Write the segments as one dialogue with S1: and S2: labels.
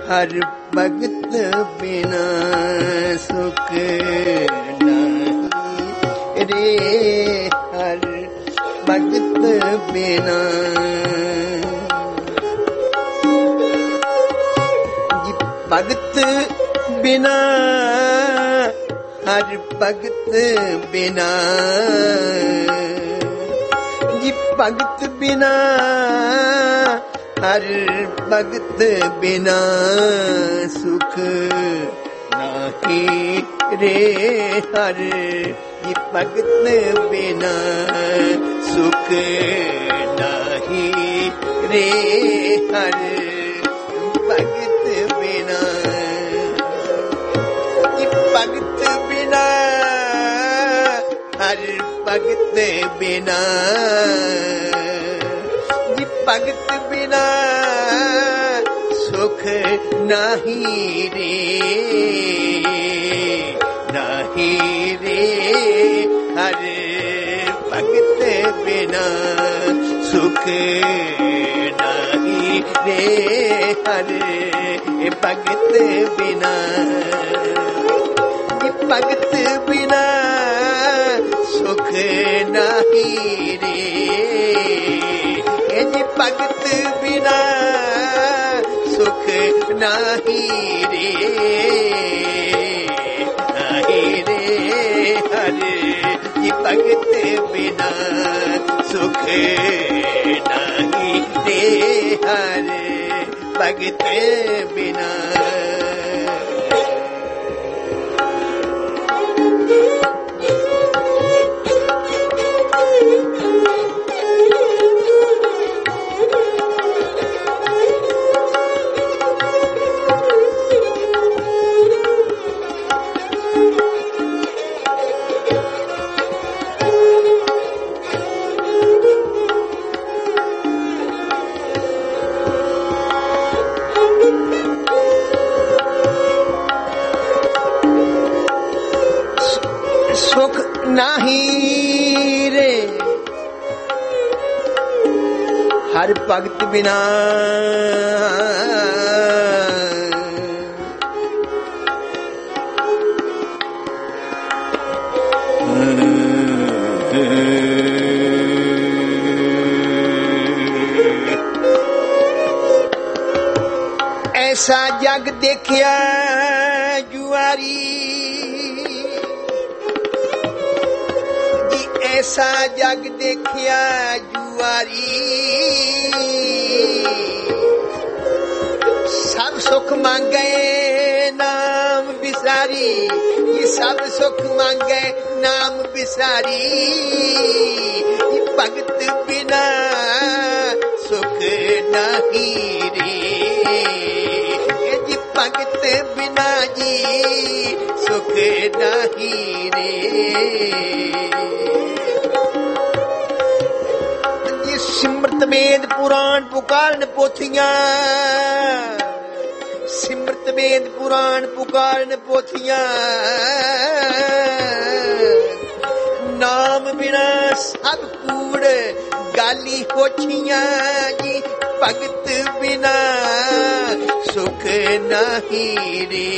S1: ਹਰ ਭਗਤ ਬਿਨਾ ਸੁਖ ਨਹੀਂ ਰੇ, ਹਰ ਭਗਤ ਬਿਨਾ। ਜੀ ਭਗਤ ਬਿਨਾ, ਹਰ ਭਗਤ ਬਿਨਾ, ਜੀ ਭਗਤ ਬਿਨਾ, ਹਰ ਭਗਤ ਬਿਨਾ ਸੁਖ ਨਾਹੀ ਰੇ, ਹਰ ਜੀ ਭਗਤ ਬਿਨਾ ਸੁਖ ਨਾਹੀ ਰੇ, ਹਰ ਭਗਤ ਬਿਨਾ। ਜੀ ਭਗਤ ਬਿਨਾ, ਹਰ ਭਗਤ ਬਿਨਾ, ਜੀ ਭਗਤ ਬਿਨਾ ਸੁਖ ਨਾਹੀ ਰੇ, ਨਾਹੀ ਰੇ, ਹਰ ਭਗਤ ਬਿਨਾ ਸੁਖ ਨਾਹੀ ਰੇ, ਹਰ ਭਗਤ ਬਿਨਾ। ਜੀ ਭਗਤ ਬਿਨਾ ਸੁਖ ਨਾਹੀ ਰੇ, ਜੀ ਭਗਤ ਬਿਨਾ ਸੁਖ ਨਾਹੀ ਰੇ, ਨਾਹੀ ਰੇ, ਹਰ ਜੀ ਭਗਤ ਬਿਨਾ ਸੁਖ ਨਾਹੀ ਰੇ, ਹਰ ਭਗਤ ਬਿਨਾ। ਸੁਖ ਨਾਹੀ ਰੇ, ਹਰ ਭਗਤ ਬਿਨਾ, ਐਸਾ ਜਗ ਦੇਖਿਆ ਜੁਆਰੀ, ਐਸਾ ਜਗ ਦੇਖਿਆ ਜੁਆਰੀ, ਸਭ ਸੁਖ ਮੰਗੇ ਨਾਮ ਬਿਸਾਰੀ, ਇਹ ਸਭ ਸੁਖ ਮੰਗੇ ਨਾਮ ਬਿਸਾਰੀ, ਇਹ ਭਗਤ ਬਿਨਾ ਸੁਖ ਨਾਹੀ ਰੇ, ਇਹ ਜੀ ਭਗਤ ਬਿਨਾ ਜੀ ਸੁਖ ਨਾਹੀ ਰੇ। ਸਿਮਰਤ ਵੇਦ ਪੁਰਾਣ ਪੁਕਾਰਨ ਪੋਥੀਆਂ, ਸਿਮਰਤ ਵੇਦ ਪੁਰਾਣ ਪੁਕਾਰਨ ਪੋਥੀਆਂ, ਨਾਮ ਬਿਨਾ ਸਭ ਕੂੜ ਗਾਲੀ ਹੋਛੀਆਂ, ਜੀ ਭਗਤ ਬਿਨਾ ਸੁਖ ਨਾਹੀ ਰੇ,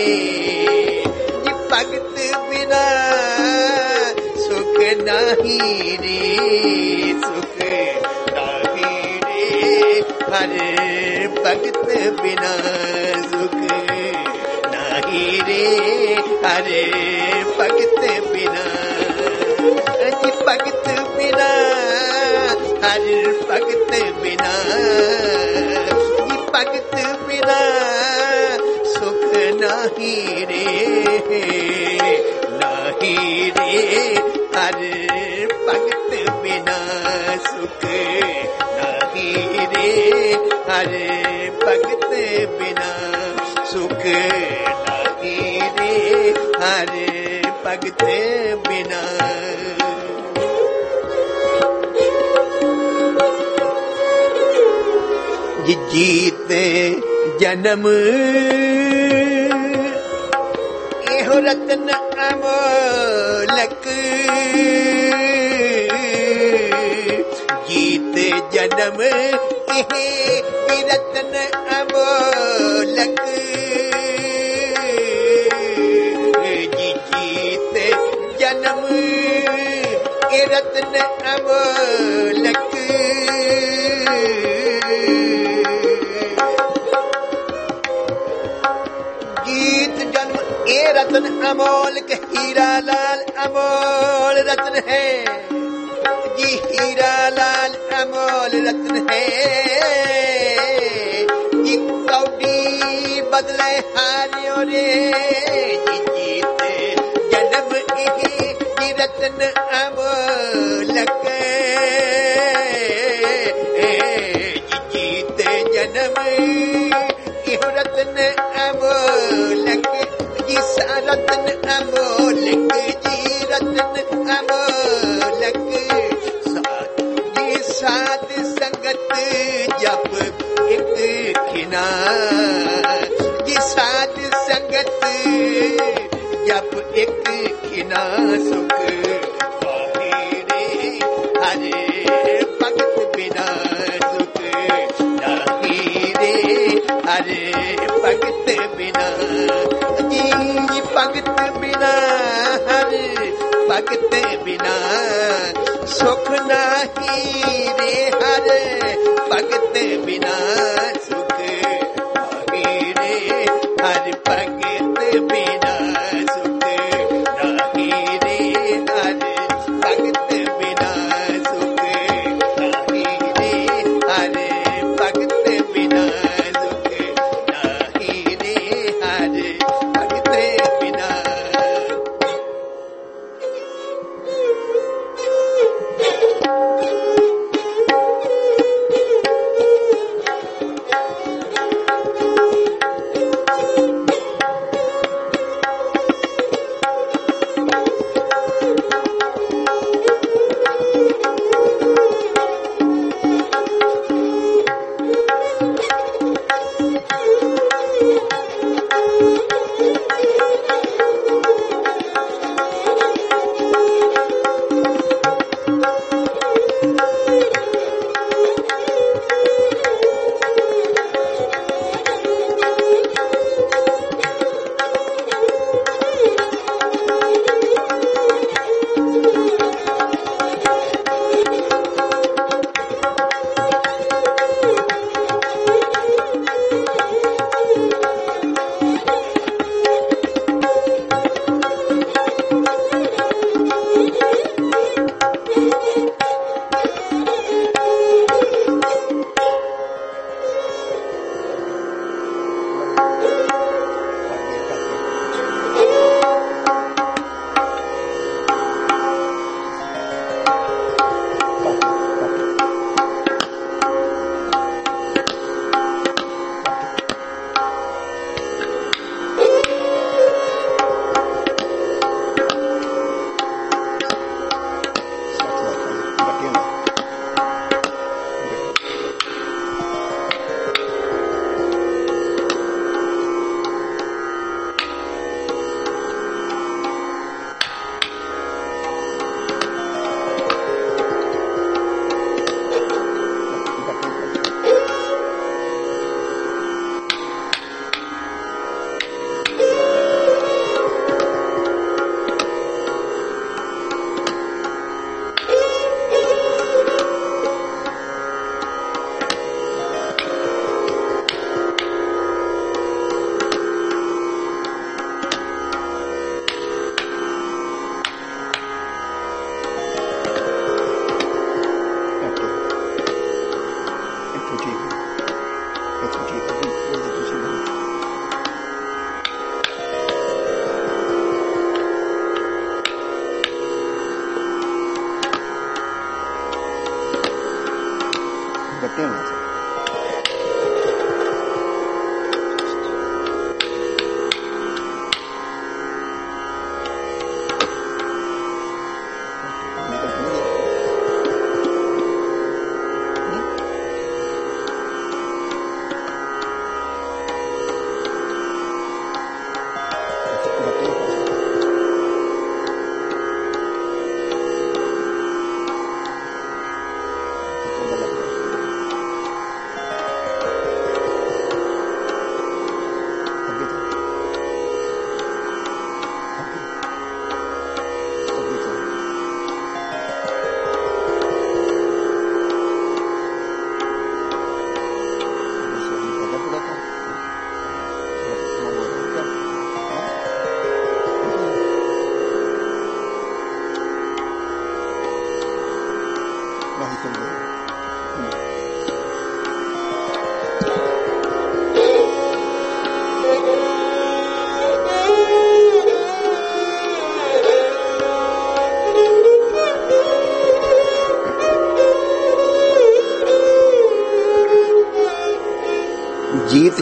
S1: ਜੀ ਭਗਤ ਬਿਨਾ ਸੁਖ ਨਾਹੀ ਰੇ, ਸੁਖ ਨਾਹੀ ਰੇ, ਹਰ ਭਗਤ ਬਿਨਾ ਸੁਖ ਨਾਹੀ ਰੇ, ਹਰ ਭਗਤ ਬਿਨਾ। ਜੀ ਭਗਤ ਬਿਨਾ, ਹਰ ਭਗਤ ਬਿਨਾ, ਜੀ ਭਗਤ ਬਿਨਾ ਸੁਖ ਨਾਹੀ ਰੇ, ਨਾਹੀ ਰੇ, ਹਰ ਭਗਤ ਬਿਨਾ ਸੁਖ ਨਾਹੀ ਰੇ, ਹਰ ਭਗਤ ਬਿਨਾ ਸੁਖ ਨਾਹੀ ਰੇ, ਹਰ ਭਗਤ ਬਿਨਾ। ਜੀਤੇ ਜਨਮ ਇਹੋ ਰਤਨ ਅਮੋਲਕ, ਜੀਤੇ ਜਨਮ ਇਹ ਰਤਨ ਅਮੋਲਕ, रतन अमोल के हीरा लाल अमोल रत्न है जी, हीरा लाल अमोल रत्न है जी। कौड़ी बदले हारियो रे जी, जीते जन्म जी रत्न अमोलक जी, जीते जन्म इहो रत्न अमोलक जी, सा रत्न अमोलक जी, रत्न अमोलक जी। साध संगत जप एक खिना जी, साध संगत जप एक खिना सुख रे हरे भगत बिना सुख नाही रे हरे भगत बिना जी, भगत बिना हरे भगत बिना सुख नाही रे हरे भगत बिना सुख नाही रे हरे भगत बिना सुख नाही रे हरे भगत बिना सुख नाही रे हरे भगत बिना सुख नाही रे हरे भगत बिना।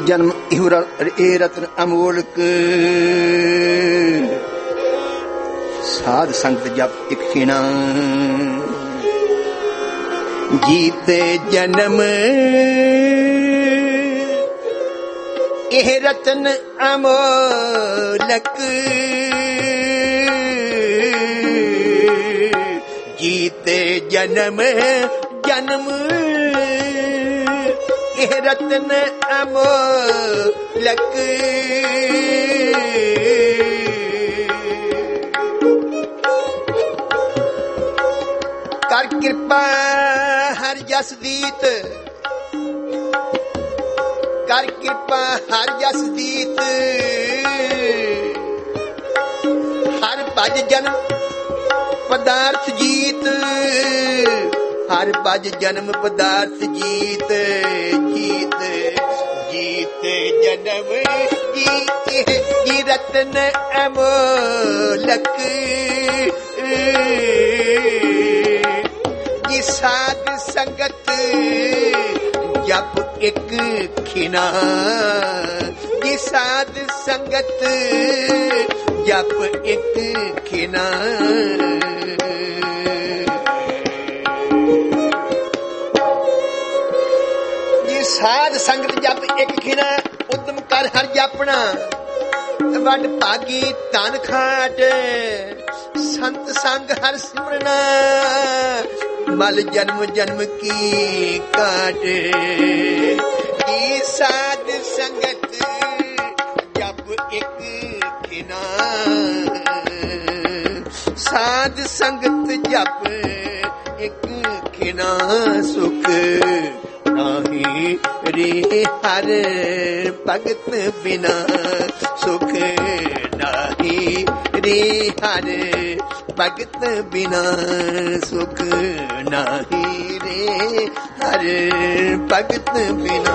S1: जन्म ए रत्न अमोलक, साध संगत जप एक खिना, जीते जन्म ए रत्न अमोलक, जीते जन्म जन्म ए रत्न अमोलक। कर कृपा हर जसदीत, कर कृपा हर जसदीत, हर भज जन्म पदार्थ जीत, हर भज जन्म पदार्थ जीत, जीत जीत जन्म जी रत्न अमोलक, जी साध संगत जप एक खिना, जी साध संगत जप एक खिना। जी साध संगत जप एक खिना, उद्यम कर हर जापना, वड भागी धन खाट, संत संग हर सिमरना, मल जन्म जन्म की काट। जी साध संगत जप एक खिना, साध संगत जप एक खिना, सुख नाही रे हर भगत बिना, सुख नाही रे हर भगत बिना, सुख नाही रे हर भगत बिना।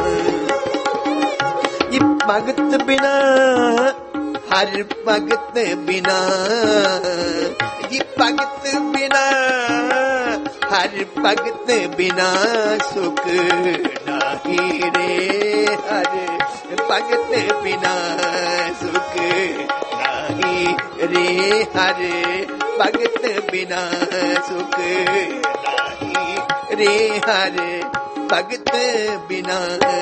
S1: ये भगत बिना हर भगत बिना, ये भगत बिना हर भगत बिना, सुख नाही रे हर भगत बिना, सुख नाही रे हर भगत बिना, सुख नाही रे हर भगत बिना।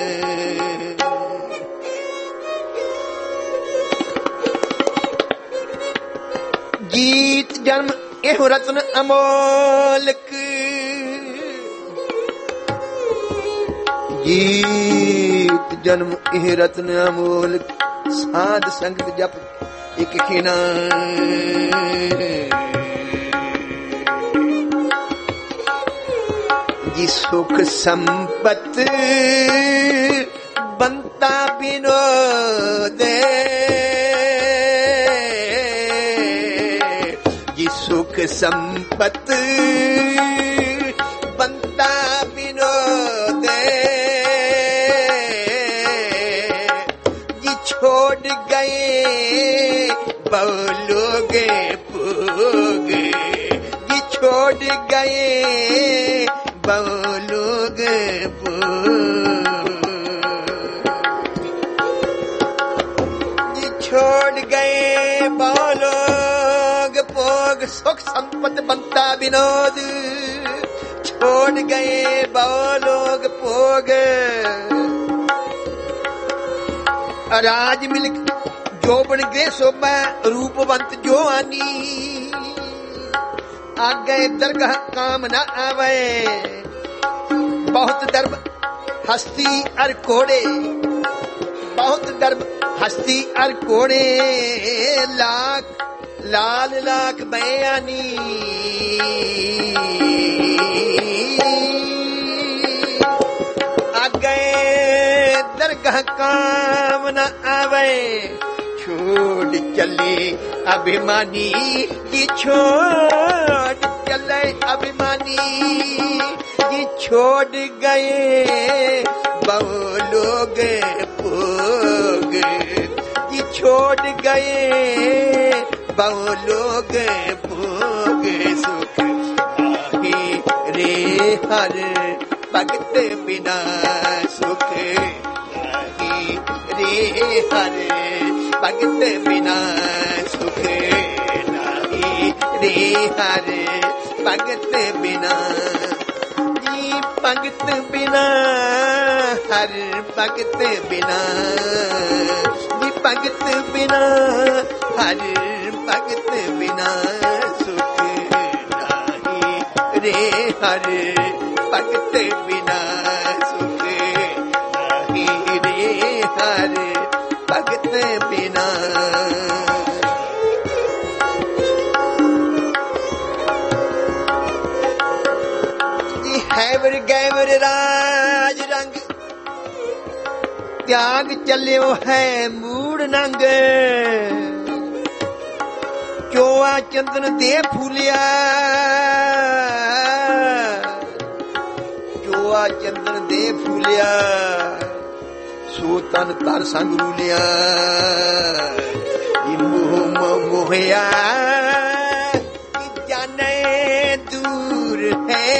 S1: जीत जन्म एहो रत्न अमोलक, जीत जन्म एह रत्न अमोलक, साध संगत जप एक खिना। जी सुख संपत बनता बिनोदे, जी सुख संपत बनता बिनोदे, जी छोड़ गए बहु लोग भोग, जी छोड़ गए बहु लोग भोग, जी छोड़ गए बहु लोग भोग, सुख संपत बनता विनोद, छोड़ गए बहु लोग भोग। राज मिलक जो बन गए शोभा, रूपवंत जो आनी, आगे दरगाह काम न आवे, बहुत दर्ब हस्ती अर कोड़े, बहुत दर्ब हस्ती अर कोड़े, लाख लाल लाख बयानी, आगे दरगाह काम न आवे, छोड़ चले अभिमानी, ये छोड़ चले अभिमानी, ये छोड़ गए बहु लोग भोग, ये छोड़ गए बहु लोग भोग, सुख नाही रे हर भगत बिना, सुख नाही हरे भगत बिना सुख नाही रे हरे भगत बिना जी भगत बिना हर भगत बिना जी भगत बिना हर भगत बिना सुख नाही रे हरे भगत बिना सुख नाही रे हरे भगत बिना हैवर गैवर राज रंग त्याग चलियो है मूड नंग चोआ चंदन दे फूलिया चोआ चंदन दे फूलिया सो तन तर संग रूलिया मोह मोहया जाने दूर है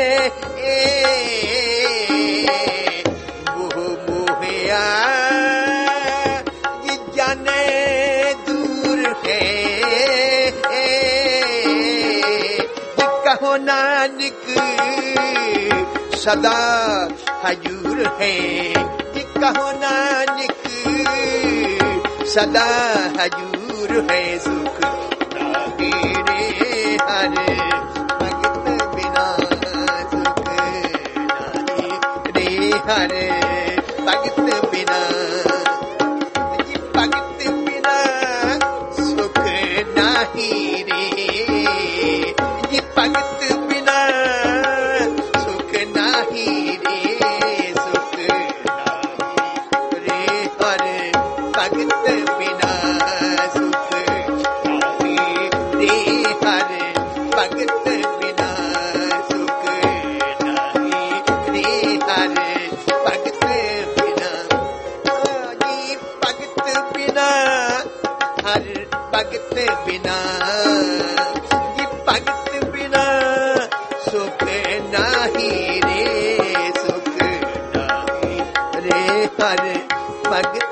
S1: नानक सदा हजूर है जी कहो नानक सदा हजूर है सुख नाही रे हरे भगत बिना सुख नाही रे हरे भगत बिना जी भगत बिना सुख नाही रे जी भगत भगत बिना जी भगत बिना सुख नाही रे सुख नाही रे हरे भगत